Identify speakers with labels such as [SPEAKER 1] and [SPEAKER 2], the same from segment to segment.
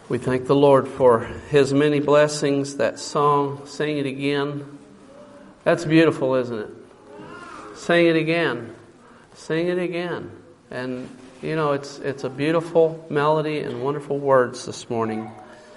[SPEAKER 1] We thank the Lord for His many blessings. That song, Sing It Again, that's beautiful, isn't it? Sing it again. Sing it again. And, you know, it's a beautiful melody and wonderful words this morning.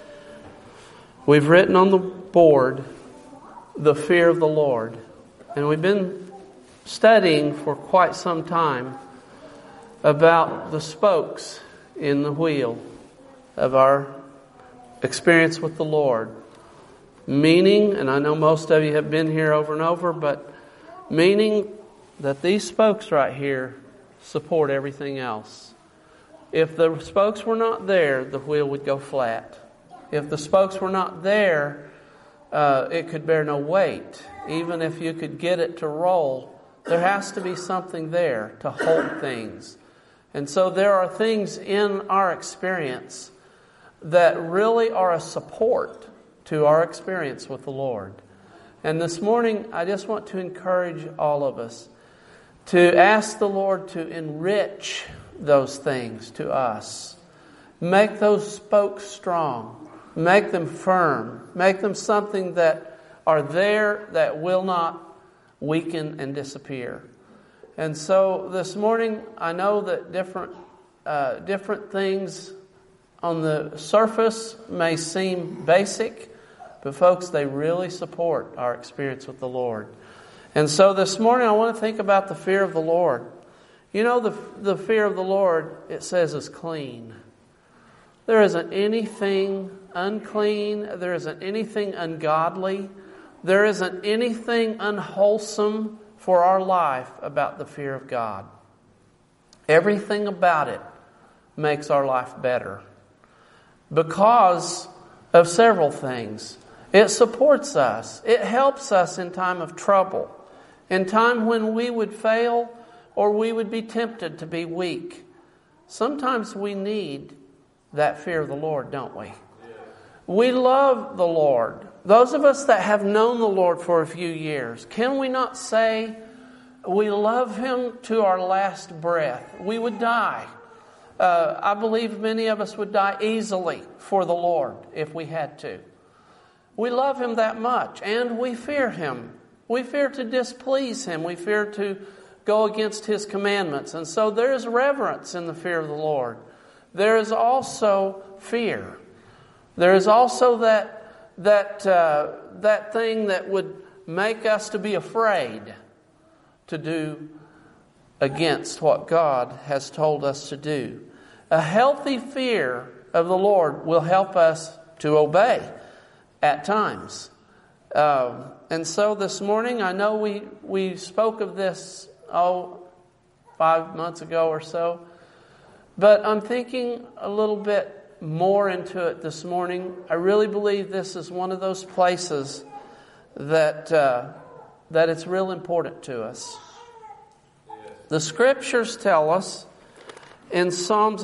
[SPEAKER 1] We've written on the board, the fear of the Lord. And we've been studying for quite some time about the spokes in the wheel of our experience with the Lord. Meaning, and I know most of you have been here over and over, but meaning that these spokes right here support everything else. If the spokes were not there, the wheel would go flat. If the spokes were not there, it could bear no weight. Even if you could get it to roll, there has to be something there to hold things. And so there are things in our experience that really are a support to our experience with the Lord. And this morning, I just want to encourage all of us to ask the Lord to enrich those things to us. Make those spokes strong. Make them firm. Make them something that are there that will not weaken and disappear. And so this morning, I know that different things on the surface may seem basic, but folks, they really support our experience with the Lord. And so this morning I want to think about the fear of the Lord. You know, the fear of the Lord, it says, is clean. There isn't anything unclean. There isn't anything ungodly. There isn't anything unwholesome for our life about the fear of God. Everything about it makes our life better because of several things. It supports us. It helps us in time of trouble, in time when we would fail or we would be tempted to be weak. Sometimes we need that fear of the Lord, don't we? We love the Lord. Those of us that have known the Lord for a few years, can we not say we love Him to our last breath? We would die. I believe many of us would die easily for the Lord if we had to. We love Him that much, and we fear Him. We fear to displease Him. We fear to go against His commandments. And so there is reverence in the fear of the Lord. There is also fear. There is also that thing that would make us to be afraid to do against what God has told us to do. A healthy fear of the Lord will help us to obey at times. And so this morning, I know we spoke of this 5 months ago or so, but I'm thinking a little bit more into it this morning. I really believe this is one of those places that it's real important to us. The Scriptures tell us in Psalms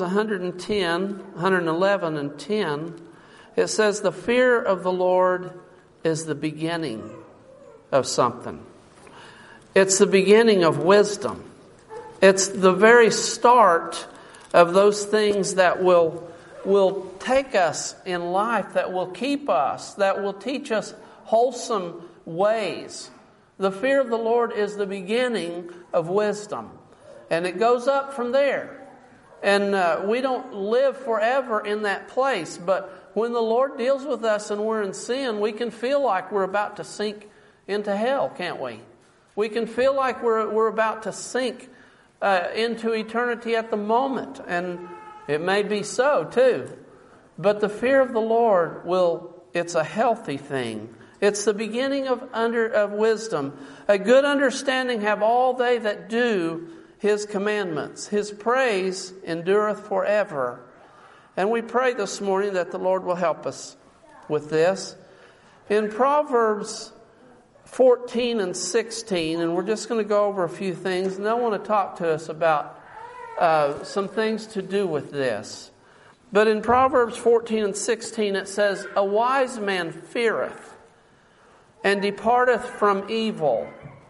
[SPEAKER 1] 111 and 10, it says, the fear of the Lord is the beginning of something. It's the beginning of wisdom. It's the very start of those things that will take us in life, that will keep us, that will teach us wholesome ways. The fear of the Lord is the beginning of wisdom. And it goes up from there. And we don't live forever in that place. But when the Lord deals with us and we're in sin, we can feel like we're about to sink into hell, can't we? We can feel like we're about to sink into eternity at the moment. And it may be so too. But the fear of the Lord it's a healthy thing. It's the beginning of wisdom. A good understanding have all they that do His commandments. His praise endureth forever. And we pray this morning that the Lord will help us with this. In Proverbs 14 and 16, and we're just going to go over a few things, and I want to talk to us about some things to do with this. But in Proverbs 14 and 16 it says, a wise man feareth and departeth from evil.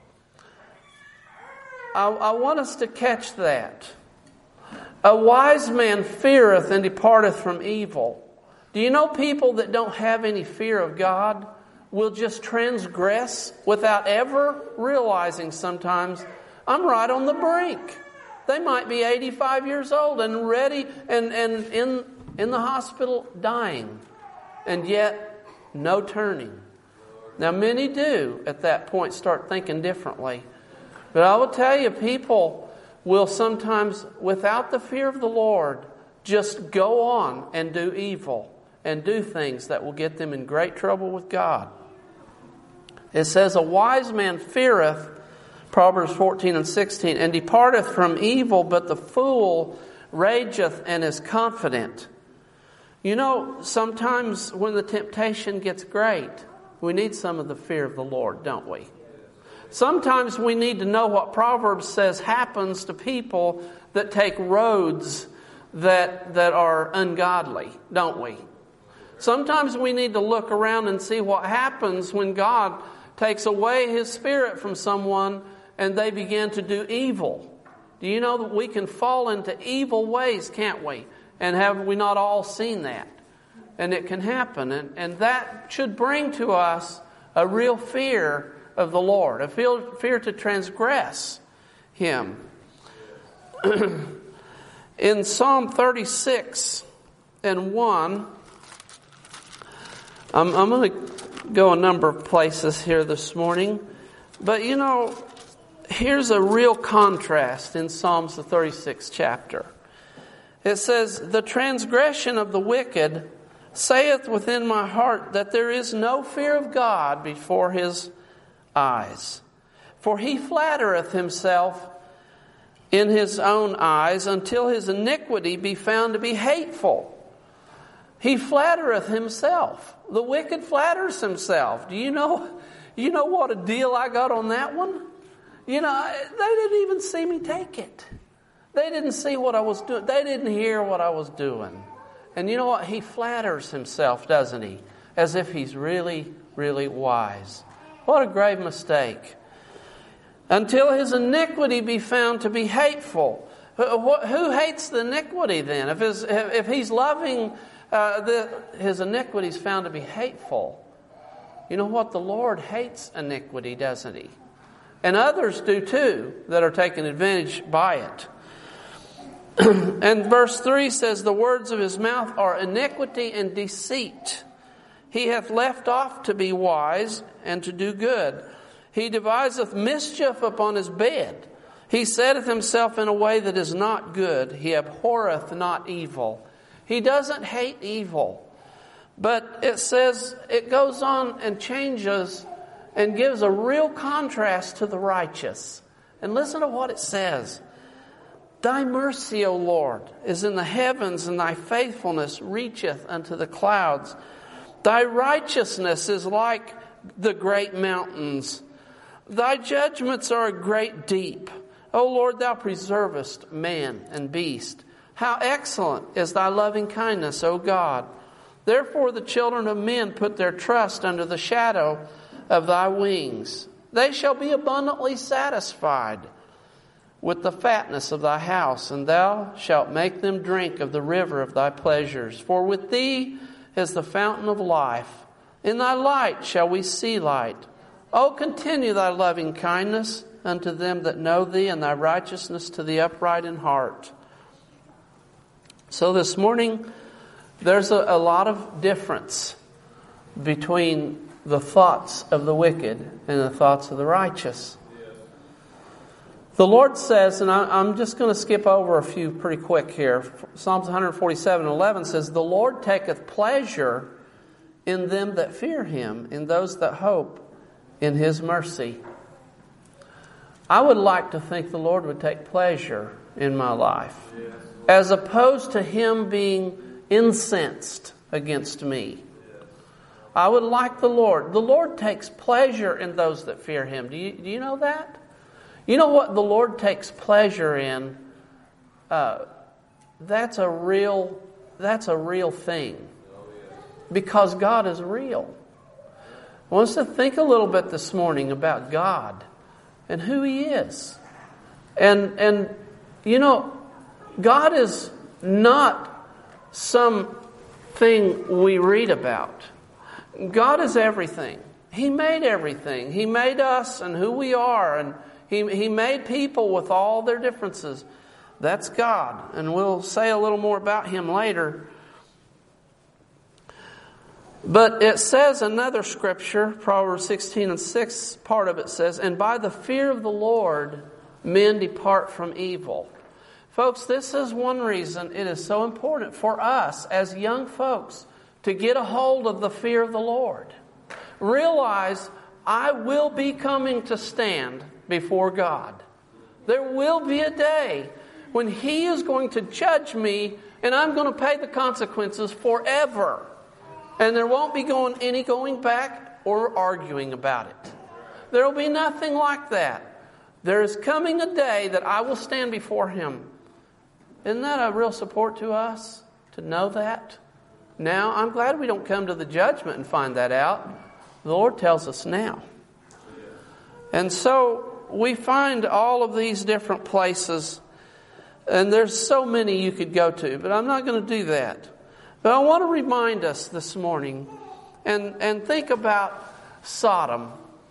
[SPEAKER 1] I want us to catch that. A wise man feareth and departeth from evil. Do you know people that don't have any fear of God will just transgress without ever realizing sometimes, I'm right on the brink. They might be 85 years old and ready and in the hospital dying. And yet, no turning. Now, many do at that point start thinking differently. But I will tell you, people will sometimes, without the fear of the Lord, just go on and do evil and do things that will get them in great trouble with God. It says, a wise man feareth, Proverbs 14 and 16, and departeth from evil, but the fool rageth and is confident. You know, sometimes when the temptation gets great, we need some of the fear of the Lord, don't we? Sometimes we need to know what Proverbs says happens to people that take roads that are ungodly, don't we? Sometimes we need to look around and see what happens when God takes away His Spirit from someone and they begin to do evil. Do you know that we can fall into evil ways, can't we? And have we not all seen that? And it can happen. And that should bring to us a real fear of the Lord, a fear to transgress Him. In Psalm 36 and 1, I'm going to go a number of places here this morning. But you know, here's a real contrast in Psalms the 36th chapter. It says, the transgression of the wicked saith within my heart that there is no fear of God before His eyes. For he flattereth himself in his own eyes until his iniquity be found to be hateful. He flattereth himself. The wicked flatters himself. Do you know what a deal I got on that one? You know, they didn't even see me take it. They didn't see what I was doing. They didn't hear what I was doing. And you know what? He flatters himself, doesn't he? As if he's really, really wise. What a grave mistake. Until his iniquity be found to be hateful. Who hates the iniquity then? If he's loving, his iniquity is found to be hateful. You know what? The Lord hates iniquity, doesn't He? And others do too, that are taken advantage by it. And verse 3 says, the words of his mouth are iniquity and deceit. He hath left off to be wise and to do good. He deviseth mischief upon his bed. He setteth himself in a way that is not good. He abhorreth not evil. He doesn't hate evil. But it says, it goes on and changes and gives a real contrast to the righteous. And listen to what it says. Thy mercy, O Lord, is in the heavens, and thy faithfulness reacheth unto the clouds. Thy righteousness is like the great mountains. Thy judgments are a great deep. O Lord, thou preservest man and beast. How excellent is thy loving kindness, O God. Therefore the children of men put their trust under the shadow of thy wings. They shall be abundantly satisfied with the fatness of thy house, and thou shalt make them drink of the river of thy pleasures. For with thee is the fountain of life. In thy light shall we see light. O continue thy loving kindness unto them that know thee, and thy righteousness to the upright in heart. So this morning, there's a lot of difference between the thoughts of the wicked and the thoughts of the righteous. The Lord says, and I'm just going to skip over a few pretty quick here. Psalms 147:11 says, the Lord taketh pleasure in them that fear Him, in those that hope in His mercy. I would like to think the Lord would take pleasure in my life, as opposed to Him being incensed against me. I would like the Lord. The Lord takes pleasure in those that fear Him. Do you know that? You know what the Lord takes pleasure in? That's a real thing. Because God is real. I want us to think a little bit this morning about God and who He is. And you know, God is not some thing we read about. God is everything. He made everything. He made us and who we are, and He made people with all their differences. That's God, and we'll say a little more about Him later. But it says another scripture, Proverbs 16:6, part of it says, "And by the fear of the Lord, men depart from evil." Folks, this is one reason it is so important for us as young folks to get a hold of the fear of the Lord. Realize, I will be coming to stand before God. There will be a day when He is going to judge me, and I'm going to pay the consequences forever. And there won't be any going back or arguing about it. There will be nothing like that. There is coming a day that I will stand before Him. Isn't that a real support to us, to know that? Now, I'm glad we don't come to the judgment and find that out. The Lord tells us now. And so we find all of these different places, and there's so many you could go to, but I'm not going to do that. But I want to remind us this morning and think about Sodom.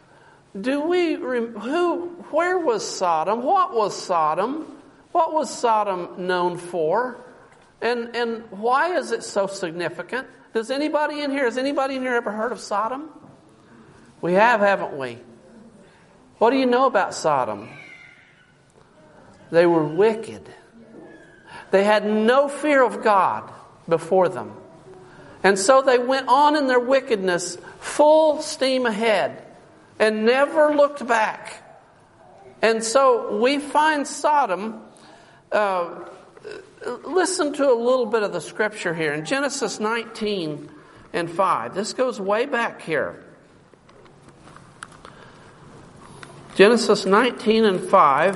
[SPEAKER 1] Where was Sodom? What was Sodom? What was Sodom known for? And why is it so significant? Has anybody in here ever heard of Sodom? We have, haven't we? What do you know about Sodom? They were wicked. They had no fear of God before them. And so they went on in their wickedness full steam ahead and never looked back. And so we find Sodom, listen to a little bit of the scripture here in Genesis 19:5. This goes way back here. Genesis 19:5.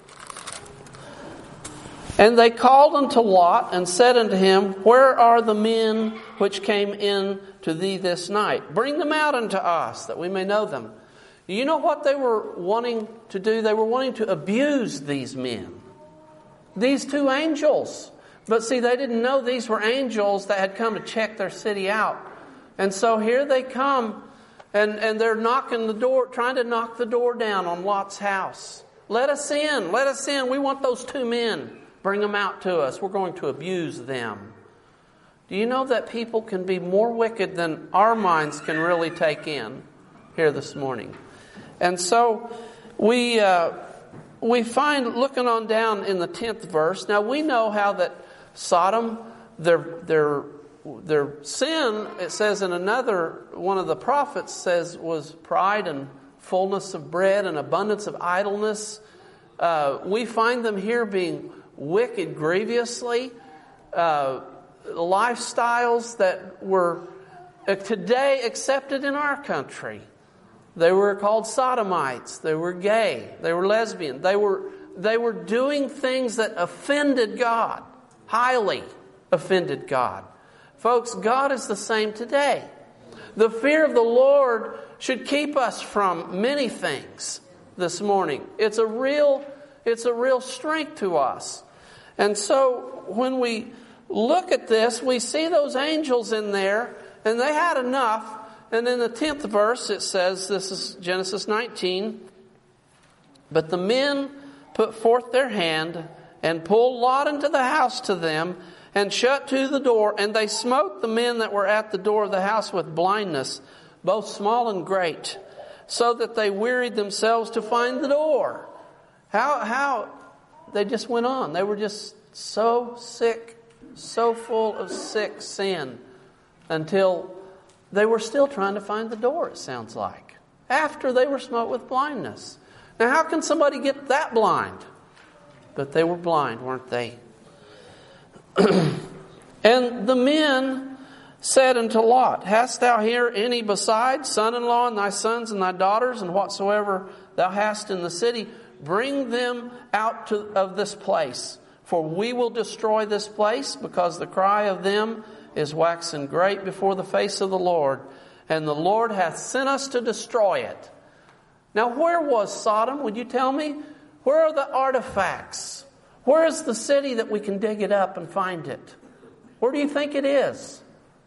[SPEAKER 1] "And they called unto Lot and said unto him, Where are the men which came in to thee this night? Bring them out unto us, that we may know them." You know what they were wanting to do? They were wanting to abuse these men. These two angels. But see, they didn't know these were angels that had come to check their city out. And so here they come, and they're knocking the door, trying to knock the door down on Lot's house. Let us in, let us in. We want those two men. Bring them out to us. We're going to abuse them. Do you know that people can be more wicked than our minds can really take in here this morning? And so we find, looking on down in the 10th verse, now we know how that Sodom, their sin, it says in another, one of the prophets says, was pride and fullness of bread and abundance of idleness. We find them here being wicked grievously, lifestyles that were today accepted in our country. They were called sodomites. They were gay. They were lesbian. They were doing things that offended God, highly offended God. Folks, God is the same today. The fear of the Lord should keep us from many things this morning. It's a real strength to us. And so when we look at this, we see those angels in there, and they had enough. And in the 10th verse it says, this is Genesis 19, "But the men put forth their hand and pulled Lot into the house to them and shut to the door. And they smote the men that were at the door of the house with blindness, both small and great, so that they wearied themselves to find the door." How they just went on. They were just so sick, so full of sick sin, until they were still trying to find the door, it sounds like, after they were smote with blindness. Now, how can somebody get that blind? But they were blind, weren't they? "And the men said unto Lot, Hast thou here any besides son-in-law and thy sons and thy daughters, and whatsoever thou hast in the city? Bring them out of this place, for we will destroy this place, because the cry of them is waxen great before the face of the Lord, and the Lord hath sent us to destroy it." Now, where was Sodom? Would you tell me? Where are the artifacts? Where is the city that we can dig it up and find it? Where do you think it is?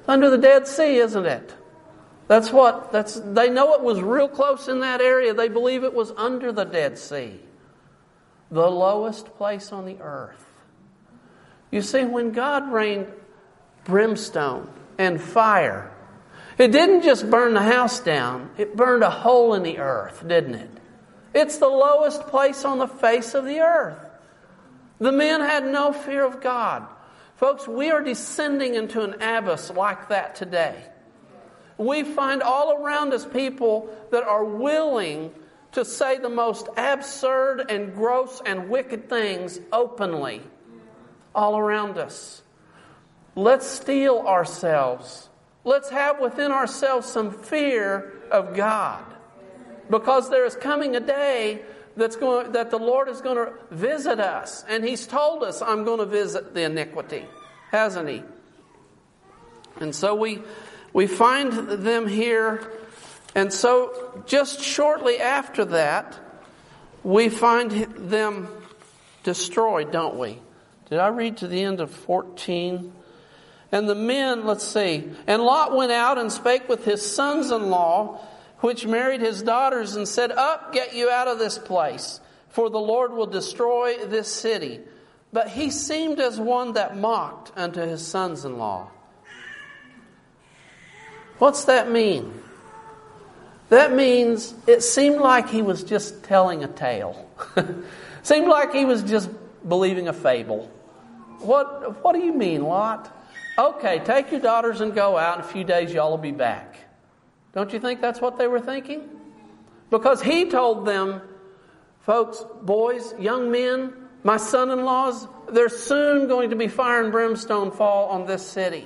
[SPEAKER 1] Under the Dead Sea, isn't it? They know it was real close in that area. They believe it was under the Dead Sea. The lowest place on the earth. You see, when God rained brimstone and fire, it didn't just burn the house down, it burned a hole in the earth, didn't it? It's the lowest place on the face of the earth. The men had no fear of God. Folks, we are descending into an abyss like that today. We find all around us people that are willing to say the most absurd and gross and wicked things openly all around us. Let's steel ourselves. Let's have within ourselves some fear of God. Because there is coming a day that the Lord is going to visit us. And He's told us, I'm going to visit the iniquity. Hasn't He? And so we find them here. And so just shortly after that, we find them destroyed, don't we? Did I read to the end of 14? And the men, let's see. And Lot went out and spake with his sons-in-law, which married his daughters, and said, Up, get you out of this place, for the Lord will destroy this city. But he seemed as one that mocked unto his sons-in-law. What's that mean? That means it seemed like he was just telling a tale. Seemed like he was just believing a fable. What do you mean, Lot? Okay, take your daughters and go out. In a few days, y'all will be back. Don't you think that's what they were thinking? Because he told them, folks, boys, young men, my son-in-laws, there's soon going to be fire and brimstone fall on this city.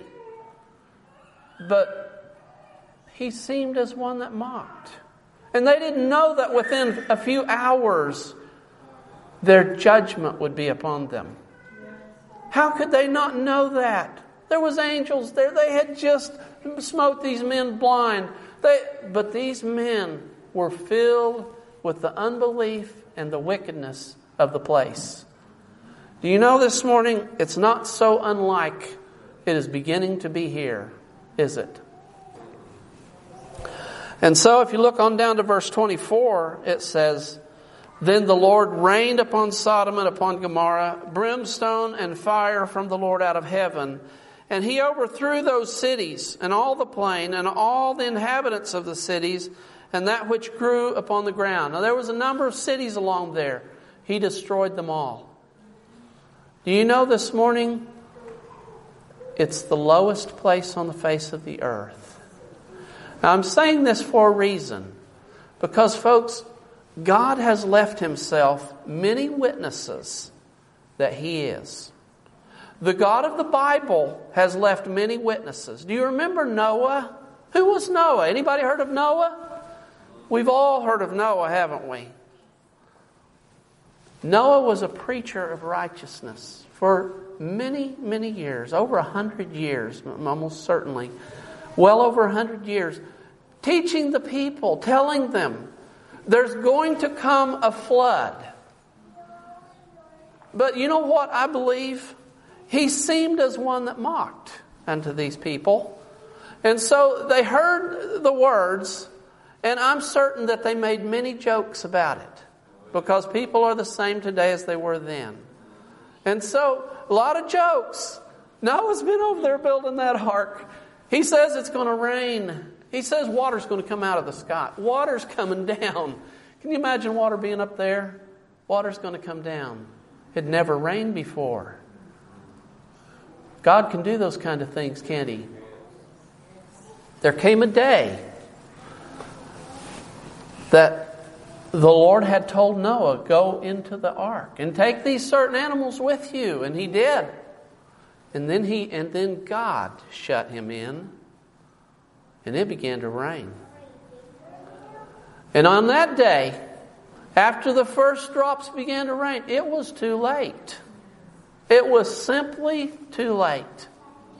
[SPEAKER 1] But he seemed as one that mocked. And they didn't know that within a few hours, their judgment would be upon them. How could they not know that? There was angels there. They had just smote these men blind. But these men were filled with the unbelief and the wickedness of the place. Do you know this morning, it's not so unlike it is beginning to be here, is it? And so if you look on down to verse 24, it says, Then the Lord rained upon Sodom and upon Gomorrah brimstone and fire from the Lord out of heaven. And He overthrew those cities and all the plain and all the inhabitants of the cities and that which grew upon the ground. Now there was a number of cities along there. He destroyed them all. Do you know this morning, it's the lowest place on the face of the earth. Now I'm saying this for a reason. Because folks, God has left Himself many witnesses that He is. The God of the Bible has left many witnesses. Do you remember Noah? Who was Noah? Anybody heard of Noah? We've all heard of Noah, haven't we? Noah was a preacher of righteousness for many, many years. Over 100 years, almost certainly. Well over 100 years. Teaching the people, telling them, there's going to come a flood. But you know what I believe? He seemed as one that mocked unto these people. And so they heard the words, and I'm certain that they made many jokes about it. Because people are the same today as they were then. And so, a lot of jokes. Noah's been over there building that ark. He says it's going to rain. He says water's going to come out of the sky. Water's coming down. Can you imagine water being up there? Water's going to come down. It never rained before. God can do those kind of things, can't He? There came a day that the Lord had told Noah, go into the ark and take these certain animals with you. And he did. And then God shut him in. And it began to rain. And on that day, after the first drops began to rain, it was too late. It was simply too late.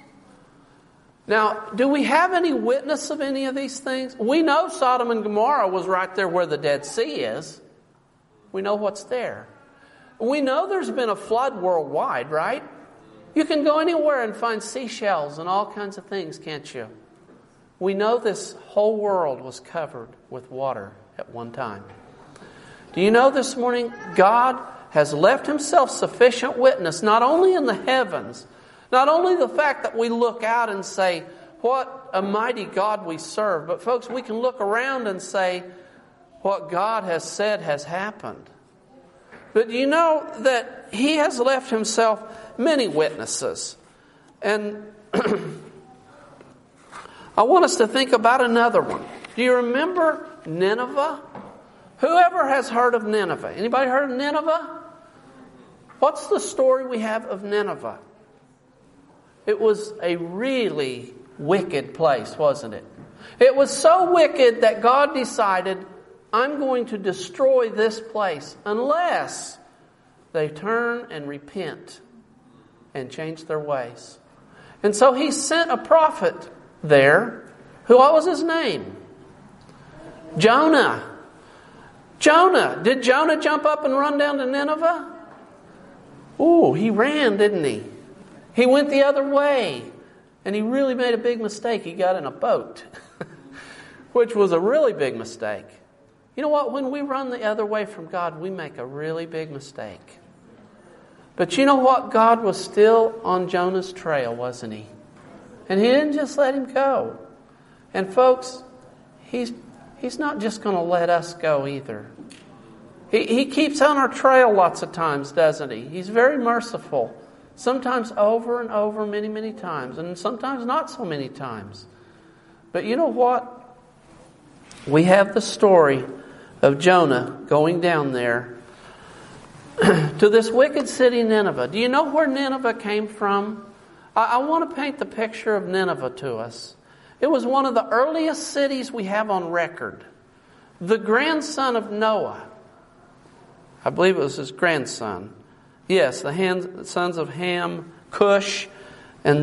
[SPEAKER 1] Now, do we have any witness of any of these things? We know Sodom and Gomorrah was right there where the Dead Sea is. We know what's there. We know there's been a flood worldwide, right? You can go anywhere and find seashells and all kinds of things, can't you? We know this whole world was covered with water at one time. Do you know this morning, God has left Himself sufficient witness, not only in the heavens, not only the fact that we look out and say, what a mighty God we serve, but folks, we can look around and say, what God has said has happened. But do you know that He has left Himself many witnesses? And I want us to think about another one. Do you remember Nineveh? Whoever has heard of Nineveh? Anybody heard of Nineveh? What's the story we have of Nineveh? It was a really wicked place, wasn't it? It was so wicked that God decided, I'm going to destroy this place unless they turn and repent and change their ways. And so He sent a prophet there. What was his name? Jonah. Jonah. Did Jonah jump up and run down to Nineveh? Oh, he ran, didn't he? He went the other way. And he really made a big mistake. He got in a boat, which was a really big mistake. You know what? When we run the other way from God, we make a really big mistake. But you know what? God was still on Jonah's trail, wasn't He? And He didn't just let him go. And folks, He's not just going to let us go either. He keeps on our trail lots of times, doesn't He? He's very merciful. Sometimes over and over, many, many times. And sometimes not so many times. But you know what? We have the story of Jonah going down there to this wicked city, Nineveh. Do you know where Nineveh came from? I want to paint the picture of Nineveh to us. It was one of the earliest cities we have on record. The grandson of Noah. I believe it was his grandson. Yes, the sons of Ham, Cush, and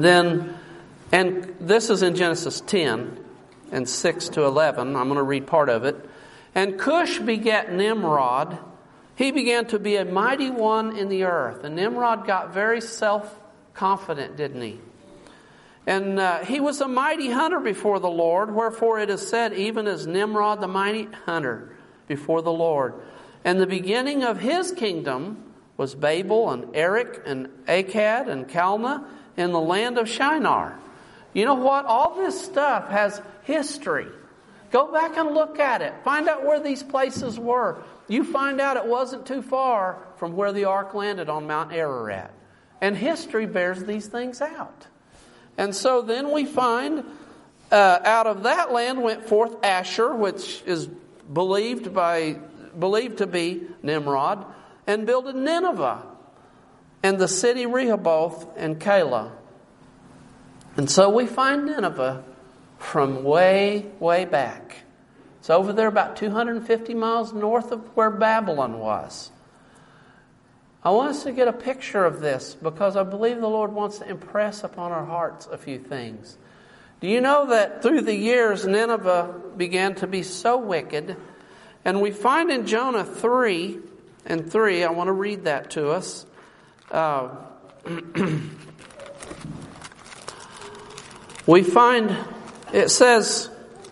[SPEAKER 1] this is in Genesis 10 and 6 to 11. I'm going to read part of it. And Cush begat Nimrod. He began to be a mighty one in the earth. And Nimrod got very self-confident, didn't he? And he was a mighty hunter before the Lord. Wherefore it is said, even as Nimrod the mighty hunter before the Lord. And the beginning of his kingdom was Babel and Erech and Akkad and Calneh in the land of Shinar. You know what? All this stuff has history. Go back and look at it. Find out where these places were. You find out it wasn't too far from where the ark landed on Mount Ararat. And history bears these things out. And so then we find out of that land went forth Asher, which is believed to be Nimrod, and builded Nineveh, and the city Rehoboth and Calah. And so we find Nineveh from way, way back. It's over there about 250 miles north of where Babylon was. I want us to get a picture of this because I believe the Lord wants to impress upon our hearts a few things. Do you know that through the years Nineveh began to be so wicked? And we find in Jonah 3 and 3, I want to read that to us. We find, it says,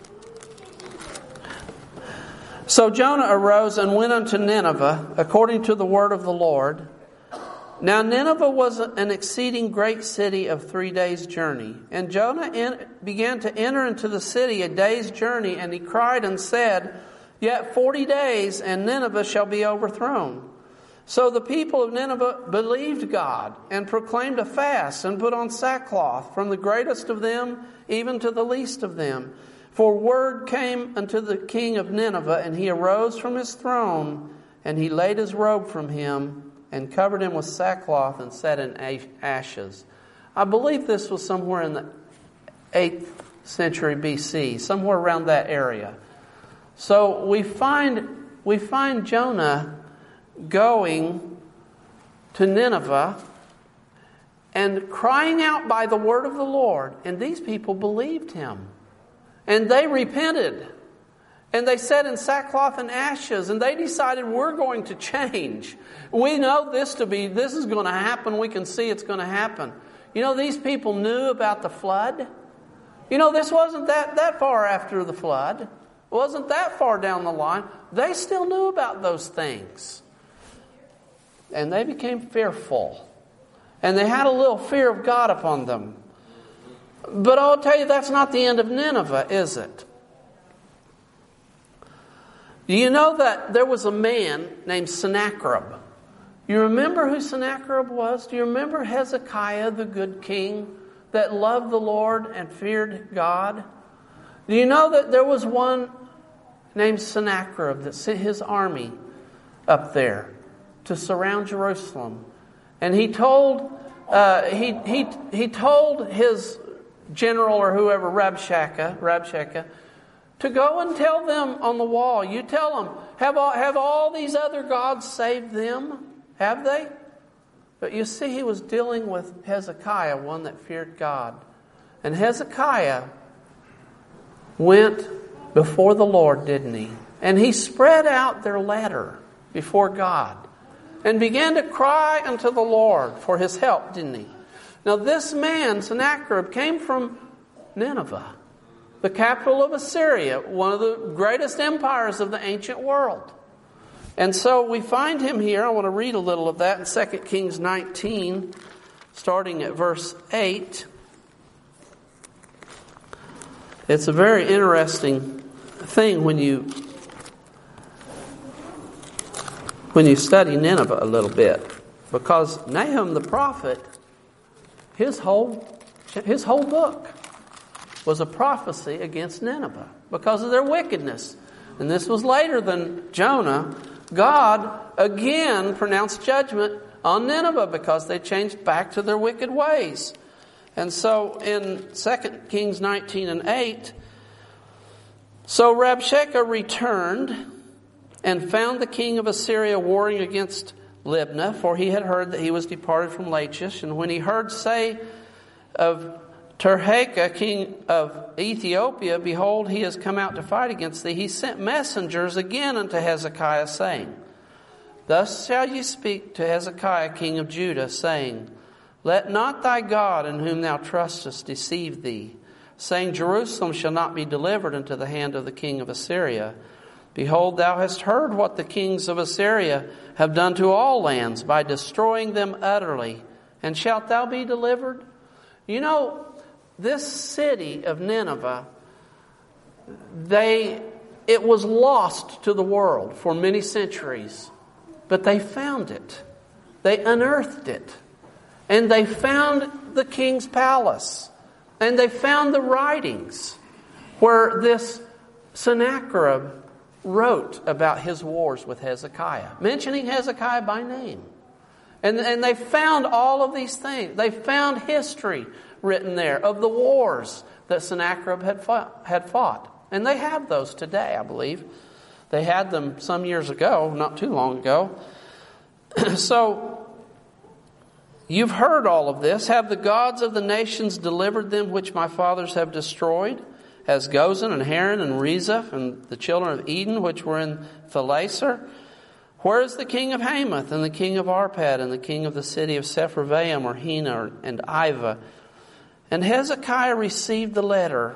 [SPEAKER 1] so Jonah arose and went unto Nineveh, according to the word of the Lord. Now Nineveh was an exceeding great city of 3 days' journey. And Jonah began to enter into the city a day's journey, and he cried and said, Yet 40 days, and Nineveh shall be overthrown. So the people of Nineveh believed God, and proclaimed a fast, and put on sackcloth, from the greatest of them even to the least of them. For word came unto the king of Nineveh, and he arose from his throne, and he laid his robe from him, and covered him with sackcloth, and sat in ashes. I believe this was somewhere in the 8th century BC, somewhere around that area. So we find Jonah going to Nineveh and crying out by the word of the Lord. And these people believed him. And they repented. And they sat in sackcloth and ashes. And they decided, we're going to change. We know this is going to happen. We can see it's going to happen. You know, these people knew about the flood. You know, this wasn't that far after the flood. It wasn't that far down the line. They still knew about those things. And they became fearful. And they had a little fear of God upon them. But I'll tell you, that's not the end of Nineveh, is it? Do you know that there was a man named Sennacherib? You remember who Sennacherib was? Do you remember Hezekiah, the good king, that loved the Lord and feared God? Do you know that there was one named Sennacherib that sent his army up there to surround Jerusalem? And he told he told his general or whoever, Rabshakeh, to go and tell them on the wall. You tell them, have all these other gods saved them? Have they? But you see, he was dealing with Hezekiah, one that feared God. And Hezekiah went before the Lord, didn't he? And he spread out their letter before God and began to cry unto the Lord for his help, didn't he? Now this man, Sennacherib, came from Nineveh, the capital of Assyria, one of the greatest empires of the ancient world. And so we find him here. I want to read a little of that in 2 Kings 19, starting at verse 8. It's a very interesting thing when you study Nineveh a little bit, because Nahum the prophet, his whole book was a prophecy against Nineveh because of their wickedness. And this was later than Jonah. God again pronounced judgment on Nineveh because they changed back to their wicked ways. And so in 2 Kings 19 and 8, so Rabshakeh returned and found the king of Assyria warring against Libnah, for he had heard that he was departed from Lachish. And when he heard say of Tirhakah, king of Ethiopia, behold, he has come out to fight against thee, he sent messengers again unto Hezekiah, saying, Thus shall ye speak to Hezekiah, king of Judah, saying, Let not thy God, in whom thou trustest, deceive thee, saying, Jerusalem shall not be delivered into the hand of the king of Assyria. Behold, thou hast heard what the kings of Assyria have done to all lands by destroying them utterly. And shalt thou be delivered? You know, this city of Nineveh, it was lost to the world for many centuries. But they found it. They unearthed it. And they found the king's palace. And they found the writings where this Sennacherib wrote about his wars with Hezekiah, mentioning Hezekiah by name. And they found all of these things. They found history written there of the wars that Sennacherib had fought. And they have those today, I believe. They had them some years ago, not too long ago. So, you've heard all of this. Have the gods of the nations delivered them which my fathers have destroyed? As Gozan and Haran and Rezeph and the children of Eden which were in Thalasar? Where is the king of Hamath and the king of Arpad and the king of the city of Sepharvaim or Hena and Iva? And Hezekiah received the letter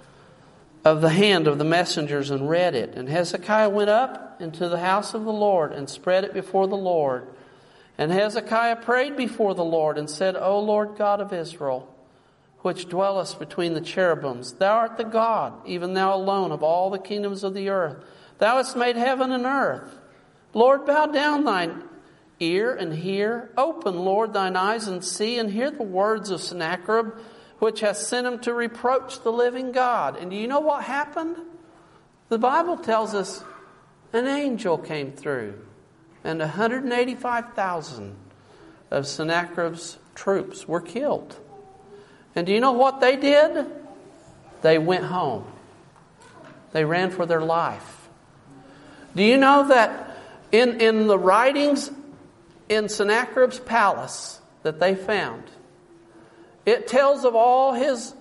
[SPEAKER 1] of the hand of the messengers and read it. And Hezekiah went up into the house of the Lord and spread it before the Lord. And Hezekiah prayed before the Lord and said, O Lord God of Israel, which dwellest between the cherubims, thou art the God, even thou alone, of all the kingdoms of the earth. Thou hast made heaven and earth. Lord, bow down thine ear and hear. Open, Lord, thine eyes and see, and hear the words of Sennacherib, which hath sent him to reproach the living God. And do you know what happened? The Bible tells us an angel came through, and 185,000 of Sennacherib's troops were killed. And do you know what they did? They went home. They ran for their life. Do you know that in the writings in Sennacherib's palace that they found, it tells of all his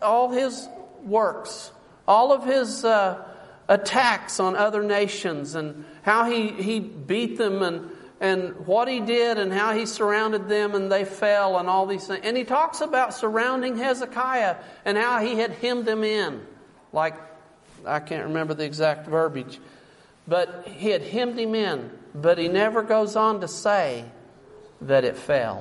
[SPEAKER 1] works, all of his attacks on other nations, and how he beat them and and what he did and how he surrounded them and they fell and all these things. And he talks about surrounding Hezekiah and how he had hemmed him in. Like, I can't remember the exact verbiage. But he had hemmed him in. But he never goes on to say that it fell.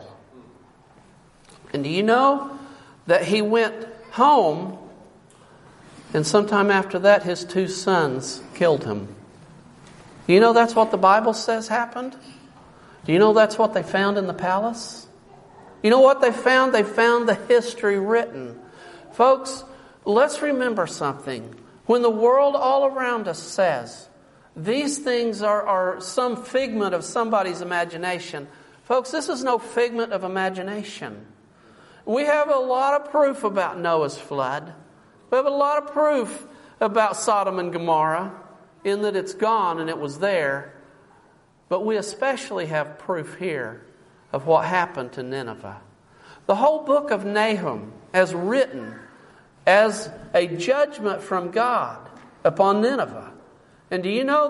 [SPEAKER 1] And do you know that he went home, and sometime after that his 2 sons killed him? Do you know that's what the Bible says happened? Do you know that's what they found in the palace? You know what they found? They found the history written. Folks, let's remember something. When the world all around us says these things are some figment of somebody's imagination, folks, this is no figment of imagination. We have a lot of proof about Noah's flood. We have a lot of proof about Sodom and Gomorrah, in that it's gone and it was there. But we especially have proof here of what happened to Nineveh. The whole book of Nahum is written as a judgment from God upon Nineveh. And do you know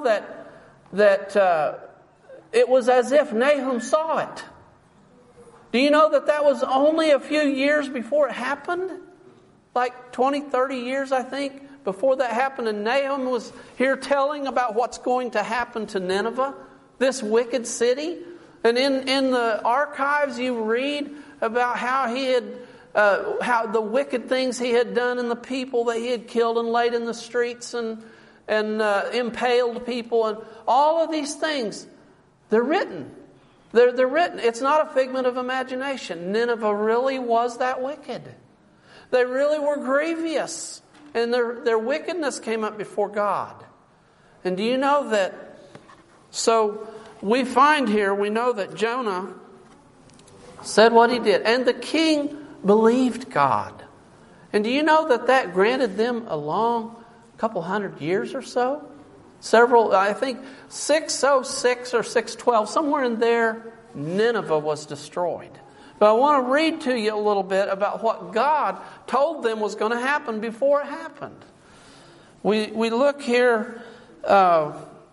[SPEAKER 1] that it was as if Nahum saw it? Do you know that was only a few years before it happened? Like 20, 30 years, I think, before that happened. And Nahum was here telling about what's going to happen to Nineveh, this wicked city. And in the archives you read about how he had, how the wicked things he had done and the people that he had killed and laid in the streets and impaled people. And all of these things, they're written. They're written. It's not a figment of imagination. Nineveh really was that wicked. They really were grievous. And their wickedness came up before God. And do you know that? So we find here, we know that Jonah said what he did. And the king believed God. And do you know that granted them a couple hundred years or so? Several, I think 606 or 612, somewhere in there, Nineveh was destroyed. But I want to read to you a little bit about what God told them was going to happen before it happened. We look here. I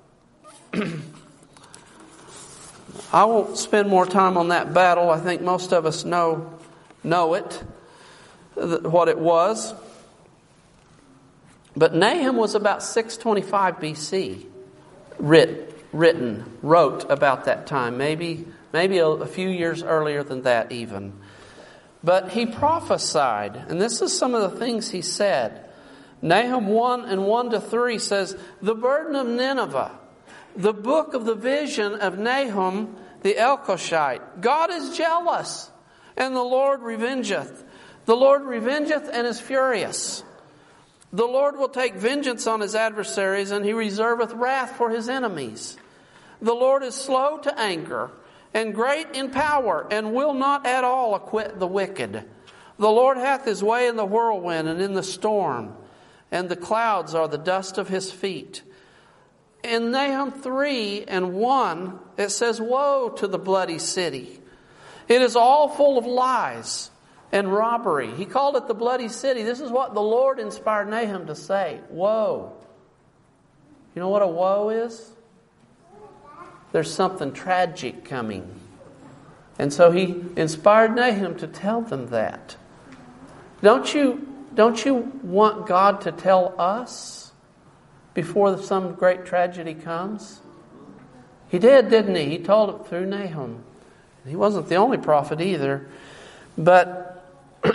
[SPEAKER 1] won't spend more time on that battle. I think most of us know it, what it was. But Nahum was about 625 BC wrote about that time. Maybe a few years earlier than that even. But he prophesied, and this is some of the things he said. Nahum 1 and 1-3 says, "The burden of Nineveh, the book of the vision of Nahum the Elkoshite. God is jealous, and the Lord revengeth. The Lord revengeth and is furious. The Lord will take vengeance on his adversaries, and he reserveth wrath for his enemies. The Lord is slow to anger, and great in power, and will not at all acquit the wicked. The Lord hath his way in the whirlwind and in the storm, and the clouds are the dust of his feet." In Nahum 3 and 1, it says, "Woe to the bloody city. It is all full of lies and robbery." He called it the bloody city. This is what the Lord inspired Nahum to say. Woe. You know what a woe is? There's something tragic coming. And so he inspired Nahum to tell them that. Don't you want God to tell us before some great tragedy comes? He did, didn't he? He told it through Nahum. He wasn't the only prophet either. But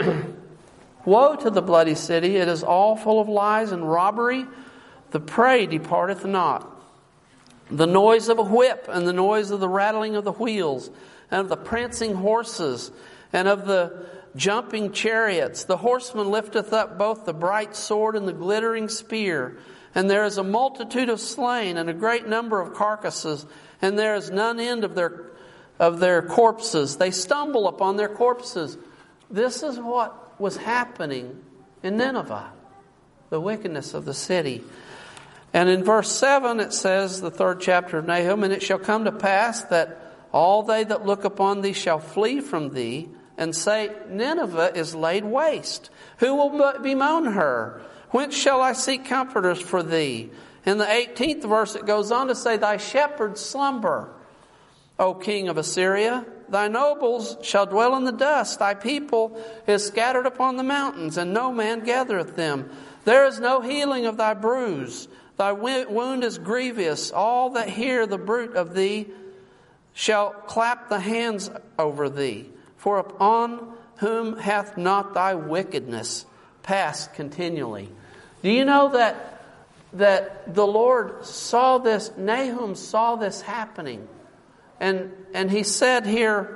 [SPEAKER 1] woe to the bloody city. It is all full of lies and robbery. The prey departeth not. The noise of a whip and the noise of the rattling of the wheels and of the prancing horses and of the jumping chariots. The horseman lifteth up both the bright sword and the glittering spear. And there is a multitude of slain and a great number of carcasses. And there is none end of their corpses. They stumble upon their corpses. This is what was happening in Nineveh, the wickedness of the city. And in verse 7 it says, the 3rd chapter of Nahum, "And it shall come to pass that all they that look upon thee shall flee from thee, and say, Nineveh is laid waste. Who will bemoan her? Whence shall I seek comforters for thee?" In the 18th verse it goes on to say, "Thy shepherds slumber, O king of Assyria. Thy nobles shall dwell in the dust. Thy people is scattered upon the mountains, and no man gathereth them. There is no healing of thy bruise. Thy wound is grievous. All that hear the bruit of thee shall clap the hands over thee. For upon whom hath not thy wickedness passed continually? Do you know that the Lord saw this, Nahum saw this happening? And he said here,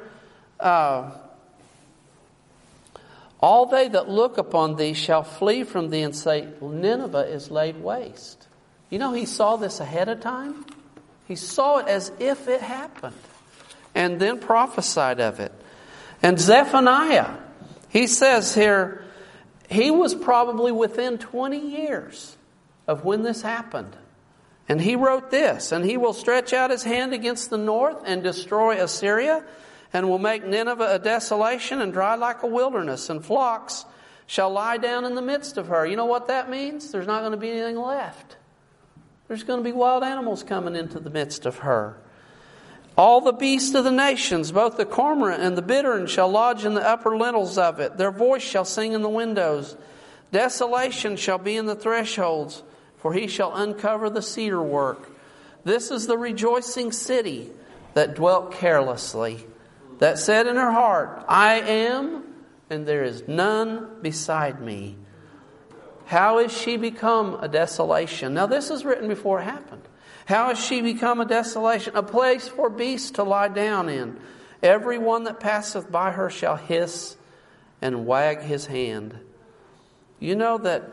[SPEAKER 1] all they that look upon thee shall flee from thee and say, Nineveh is laid waste. You know, he saw this ahead of time. He saw it as if it happened and then prophesied of it. And Zephaniah, he says here, he was probably within 20 years of when this happened. And he wrote this, and he will stretch out his hand against the north and destroy Assyria, and will make Nineveh a desolation and dry like a wilderness, and flocks shall lie down in the midst of her. You know what that means? There's not going to be anything left. There's going to be wild animals coming into the midst of her. All the beasts of the nations, both the cormorant and the bittern, shall lodge in the upper lintels of it. Their voice shall sing in the windows. Desolation shall be in the thresholds, for he shall uncover the cedar work. This is the rejoicing city that dwelt carelessly, that said in her heart, I am, and there is none beside me. How is she become a desolation? Now this is written before it happened. How has she become a desolation? A place for beasts to lie down in. Every one that passeth by her shall hiss and wag his hand. You know that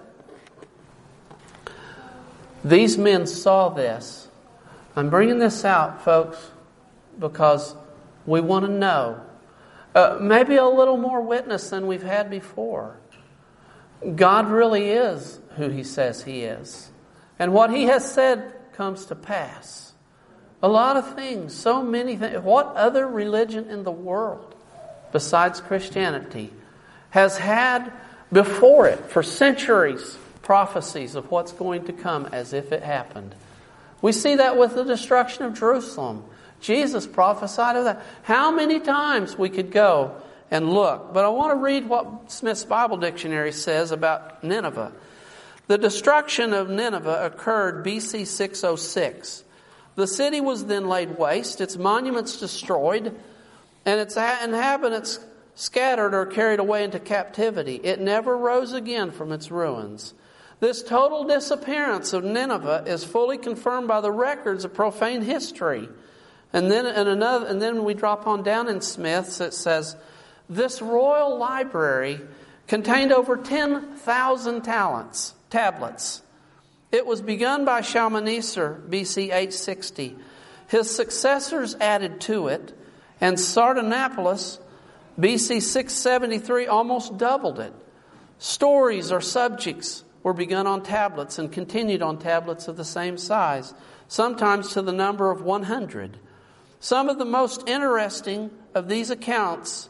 [SPEAKER 1] these men saw this. I'm bringing this out, folks, because we want to know. Maybe a little more witness than we've had before. God really is who He says He is. And what He has said comes to pass. A lot of things, so many things. What other religion in the world besides Christianity has had before it for centuries prophecies of what's going to come as if it happened? We see that with the destruction of Jerusalem. Jesus prophesied of that. How many times we could go and look. But I want to read what Smith's Bible Dictionary says about Nineveh. The destruction of Nineveh occurred BC 606. The city was then laid waste, its monuments destroyed, and its inhabitants scattered or carried away into captivity. It never rose again from its ruins. This total disappearance of Nineveh is fully confirmed by the records of profane history. And then we drop on down in Smith's. It says, this royal library contained over 10,000 tablets. It was begun by Shalmaneser, BC 860. His successors added to it, and Sardanapalus, BC 673, almost doubled it. Stories or subjects were begun on tablets and continued on tablets of the same size, sometimes to the number of 100. Some of the most interesting of these accounts,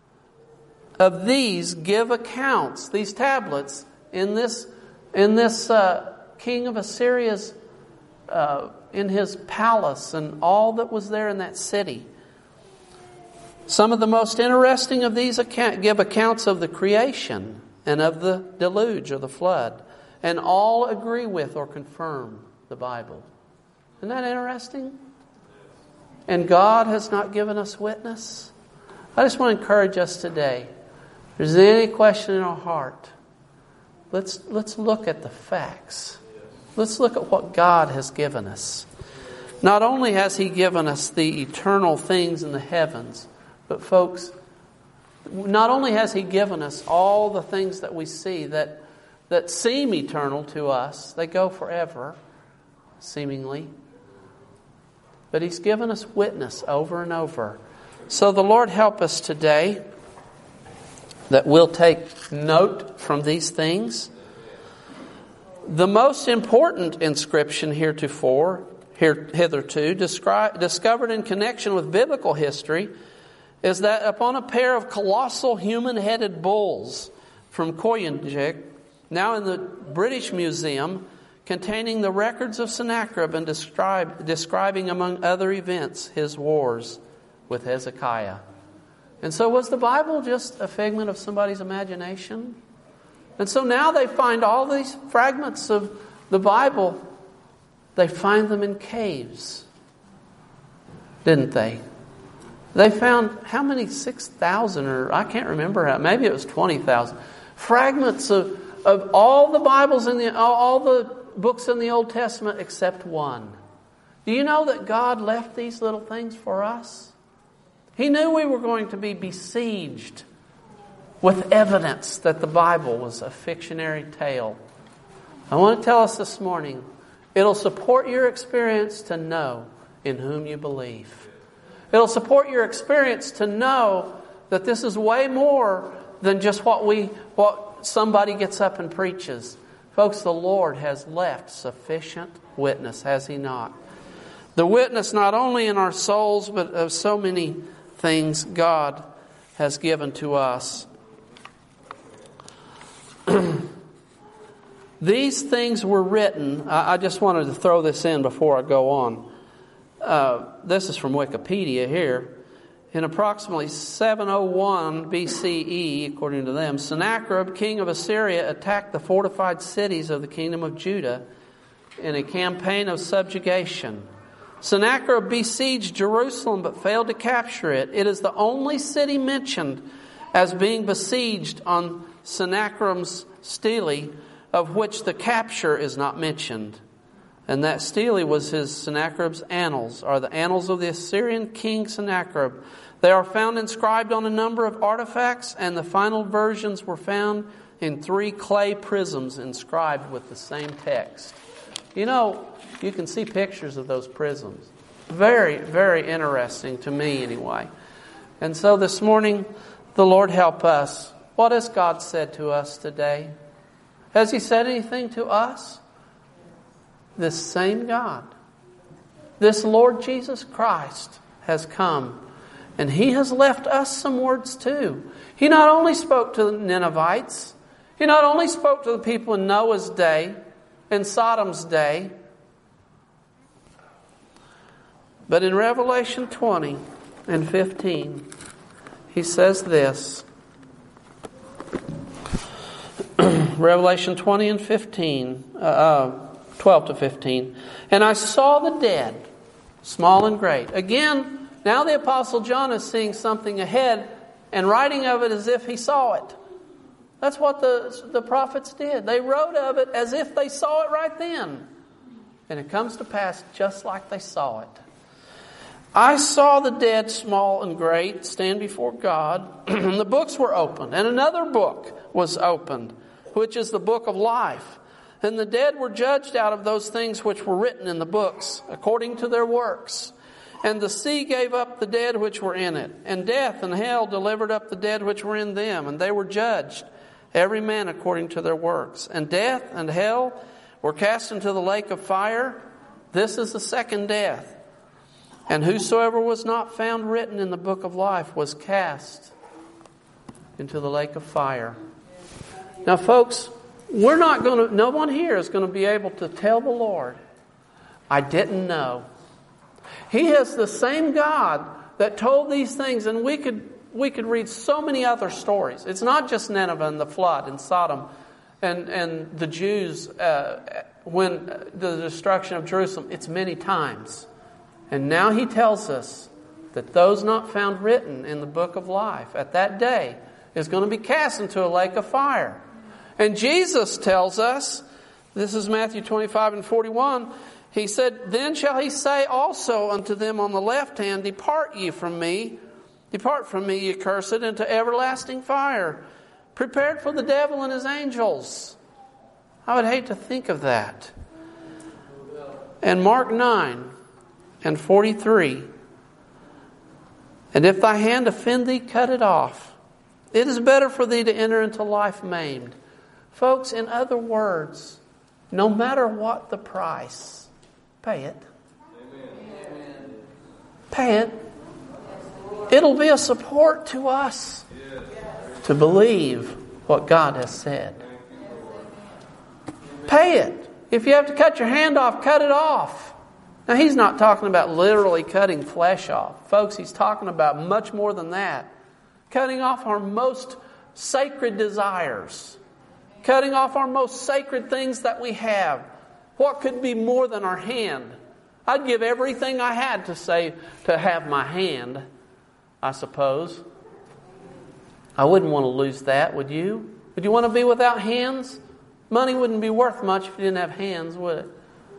[SPEAKER 1] give accounts, these tablets, in this king of Assyria's, in his palace and all that was there in that city. Some of the most interesting of these give accounts of the creation and of the deluge or the flood, and all agree with or confirm the Bible. Isn't that interesting? And God has not given us witness. I just want to encourage us today. If there's any question in our heart, let's look at the facts. Let's look at what God has given us. Not only has He given us the eternal things in the heavens, but folks, not only has He given us all the things that we see that seem eternal to us, they go forever, seemingly, but He's given us witness over and over. So the Lord help us today that we'll take note from these things. The most important inscription hitherto discovered in connection with biblical history is that upon a pair of colossal human-headed bulls from Koyunjik, now in the British Museum, containing the records of Sennacherib and describing, among other events, his wars with Hezekiah. And so was the Bible just a figment of somebody's imagination? And so now they find all these fragments of the Bible. They find them in caves, didn't they? They found how many? 6,000, or I can't remember how. Maybe it was 20,000 fragments of all the Bibles in all the books in the Old Testament except one. Do you know that God left these little things for us? He knew we were going to be besieged with evidence that the Bible was a fictionary tale. I want to tell us this morning, it'll support your experience to know in whom you believe. It'll support your experience to know that this is way more than just what somebody gets up and preaches. Folks, the Lord has left sufficient witness, has He not? The witness not only in our souls, but of so many things God has given to us. These things were written. I just wanted to throw this in before I go on. This is from Wikipedia here. In approximately 701 BCE, according to them, Sennacherib, king of Assyria, attacked the fortified cities of the kingdom of Judah in a campaign of subjugation. Sennacherib besieged Jerusalem but failed to capture it. It is the only city mentioned as being besieged on Sennacherib's stele, of which the capture is not mentioned. And that stele was Sennacherib's annals, or the annals of the Assyrian king Sennacherib. They are found inscribed on a number of artifacts, and the final versions were found in 3 clay prisms inscribed with the same text. You know, you can see pictures of those prisms. Very, very interesting to me anyway. And so this morning, the Lord help us. What has God said to us today? Has He said anything to us? This same God, this Lord Jesus Christ has come, and He has left us some words too. He not only spoke to the Ninevites, He not only spoke to the people in Noah's day and Sodom's day, but in Revelation 20 and 15, He says this. Revelation 20 and 15, 12 to 15. And I saw the dead, small and great. Again, now the Apostle John is seeing something ahead and writing of it as if he saw it. That's what the prophets did. They wrote of it as if they saw it right then. And it comes to pass just like they saw it. I saw the dead, small and great, stand before God. And the books were opened. And another book was opened, which is the book of life. And the dead were judged out of those things which were written in the books, according to their works. And the sea gave up the dead which were in it. And death and hell delivered up the dead which were in them. And they were judged, every man according to their works. And death and hell were cast into the lake of fire. This is the second death. And whosoever was not found written in the book of life was cast into the lake of fire. Now, folks, no one here is going to be able to tell the Lord, I didn't know. He is the same God that told these things, and we could read so many other stories. It's not just Nineveh and the flood and Sodom and the Jews when the destruction of Jerusalem. It's many times. And now He tells us that those not found written in the book of life at that day is going to be cast into a lake of fire. And Jesus tells us, this is Matthew 25 and 41, He said, Then shall He say also unto them on the left hand, Depart from me, ye cursed, into everlasting fire, prepared for the devil and his angels. I would hate to think of that. And Mark 9 and 43, And if thy hand offend thee, cut it off. It is better for thee to enter into life maimed. Folks, in other words, no matter what the price, pay it. Amen. Pay it. It'll be a support to us to believe what God has said. Pay it. If you have to cut your hand off, cut it off. Now, he's not talking about literally cutting flesh off. Folks, he's talking about much more than that. Cutting off our most sacred desires. Cutting off our most sacred things that we have. What could be more than our hand? I'd give everything I had to have my hand, I suppose. I wouldn't want to lose that, would you? Would you want to be without hands? Money wouldn't be worth much if you didn't have hands, would it?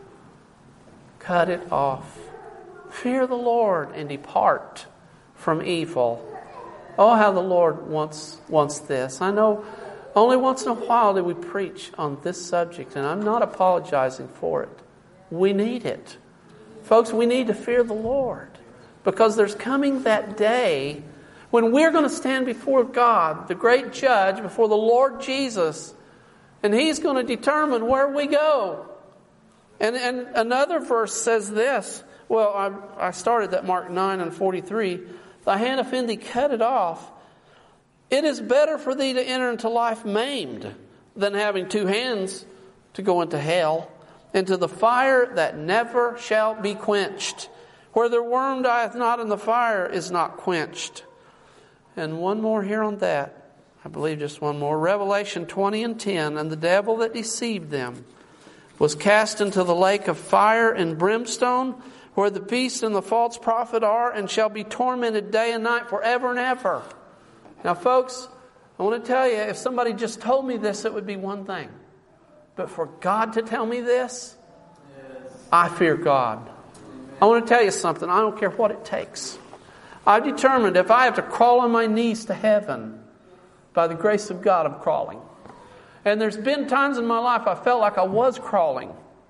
[SPEAKER 1] Cut it off. Fear the Lord and depart from evil. Oh, how the Lord wants this. I know only once in a while do we preach on this subject, and I'm not apologizing for it. We need it. Folks, we need to fear the Lord, because there's coming that day when we're going to stand before God, the great judge, before the Lord Jesus, and He's going to determine where we go. And another verse says this. Well, I started that Mark 9:43. Thy hand offend thee, cut it off. It is better for thee to enter into life maimed than having two hands to go into hell, into the fire that never shall be quenched, where the worm dieth not and the fire is not quenched. And one more here on that. I believe just one more. Revelation 20:10. And the devil that deceived them was cast into the lake of fire and brimstone, where the beast and the false prophet are, and shall be tormented day and night forever and ever. Now, folks, I want to tell you, if somebody just told me this, it would be one thing. But for God to tell me this, I fear God. I want to tell you something. I don't care what it takes. I've determined if I have to crawl on my knees to heaven, by the grace of God, I'm crawling. And there's been times in my life I felt like I was crawling.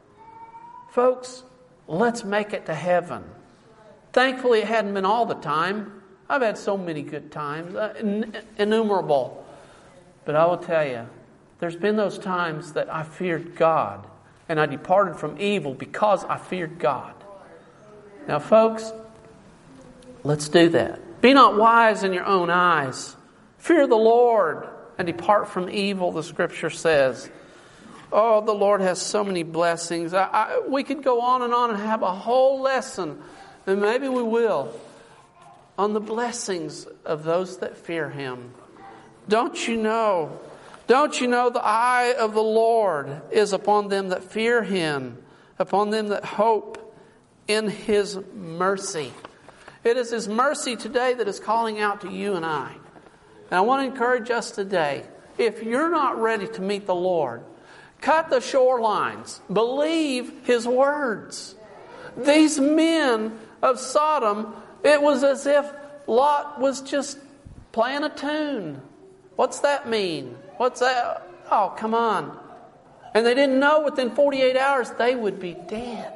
[SPEAKER 1] Folks, let's make it to heaven. Thankfully, it hadn't been all the time. I've had so many good times, innumerable. But I will tell you, there's been those times that I feared God, and I departed from evil because I feared God. Now, folks, let's do that. Be not wise in your own eyes. Fear the Lord and depart from evil, the Scripture says. Oh, the Lord has so many blessings. We could go on and have a whole lesson, and maybe we will, on the blessings of those that fear Him. Don't you know the eye of the Lord is upon them that fear Him, upon them that hope in His mercy. It is His mercy today that is calling out to you and I. And I want to encourage us today, if you're not ready to meet the Lord, cut the shorelines. Believe His words. These men of Sodom, it was as if Lot was just playing a tune. What's that mean? What's that? Oh, come on. And they didn't know within 48 hours they would be dead.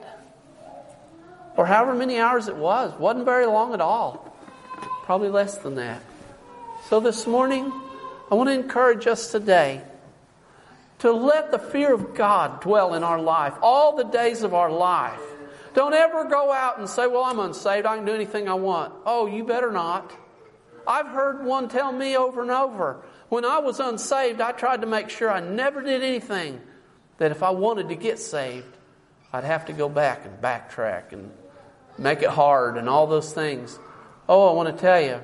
[SPEAKER 1] Or however many hours it was. Wasn't very long at all. Probably less than that. So this morning, I want to encourage us today to let the fear of God dwell in our life all the days of our life. Don't ever go out and say, well, I'm unsaved. I can do anything I want. Oh, you better not. I've heard one tell me over and over, when I was unsaved, I tried to make sure I never did anything that if I wanted to get saved, I'd have to go back and backtrack and make it hard and all those things. Oh, I want to tell you,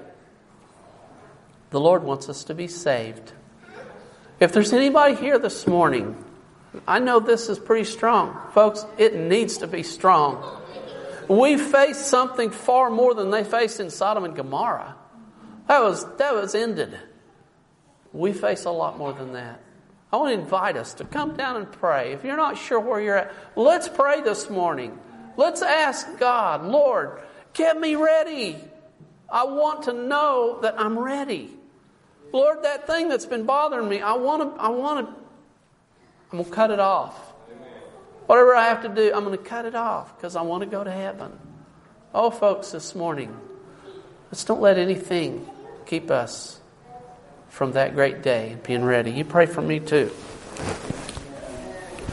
[SPEAKER 1] the Lord wants us to be saved. If there's anybody here this morning, I know this is pretty strong. Folks, it needs to be strong. We face something far more than they faced in Sodom and Gomorrah. That was ended. We face a lot more than that. I want to invite us to come down and pray. If you're not sure where you're at, let's pray this morning. Let's ask God, Lord, get me ready. I want to know that I'm ready. Lord, that thing that's been bothering me, I'm going to cut it off. Whatever I have to do, I'm going to cut it off because I want to go to heaven. Oh, folks, this morning, let's don't let anything keep us from that great day and being ready. You pray for me too.